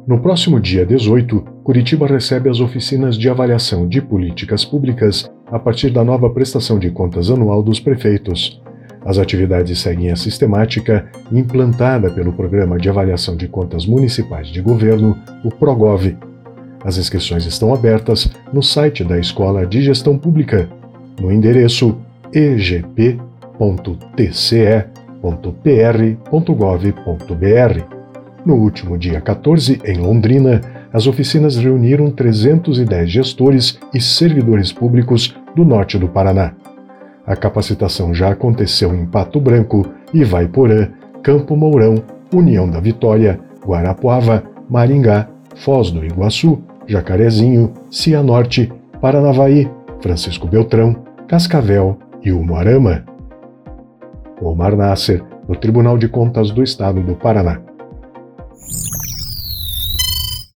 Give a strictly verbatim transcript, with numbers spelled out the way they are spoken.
No próximo dia dezoito, Curitiba recebe as oficinas de avaliação de políticas públicas a partir da nova prestação de contas anual dos prefeitos. As atividades seguem a sistemática implantada pelo Programa de Avaliação de Contas Municipais de Governo, o PROGOV. As inscrições estão abertas no site da Escola de Gestão Pública, no endereço e g p ponto t c e ponto p r ponto gov ponto b r. No último dia quatorze, em Londrina, as oficinas reuniram trezentos e dez gestores e servidores públicos do norte do Paraná. A capacitação já aconteceu em Pato Branco, Ivaiporã, Campo Mourão, União da Vitória, Guarapuava, Maringá, Foz do Iguaçu, Jacarezinho, Cianorte, Paranavaí, Francisco Beltrão, Cascavel e Umuarama. Omar Nasser, do Tribunal de Contas do Estado do Paraná.